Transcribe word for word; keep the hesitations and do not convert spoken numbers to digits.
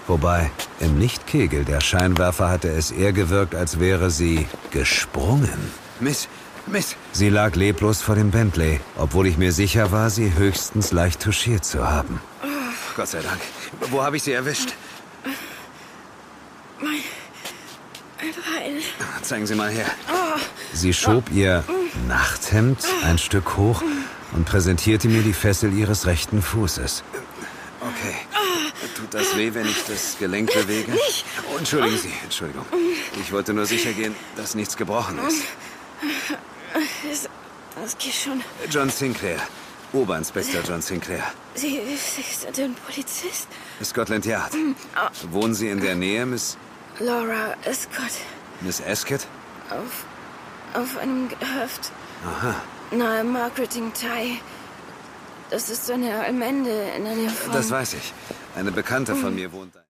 Wobei, im Lichtkegel der Scheinwerfer hatte es eher gewirkt, als wäre sie gesprungen. Miss, Miss... Sie lag leblos vor dem Bentley, obwohl ich mir sicher war, sie höchstens leicht touchiert zu haben. Gott sei Dank. Wo habe ich sie erwischt? Mein... mein Bein. Zeigen Sie mal her. Sie schob ihr Nachthemd ein Stück hoch und präsentierte mir die Fessel ihres rechten Fußes. Okay. Tut das weh, wenn ich das Gelenk bewege? Oh, entschuldigen Sie, Entschuldigung. Ich wollte nur sicher gehen, dass nichts gebrochen ist. Das, das geht schon. John Sinclair. Oberinspektor John Sinclair. Sie, Sie sind ein Polizist? Scotland Yard. Wohnen Sie in der Nähe, Miss... Laura Escott. Miss Escott? Auf, auf einem Gehöft. Aha. Nahe Margareting Thai. Das ist so eine Allmende in der Nähe von... Das weiß ich. Eine Bekannte von mir wohnt da.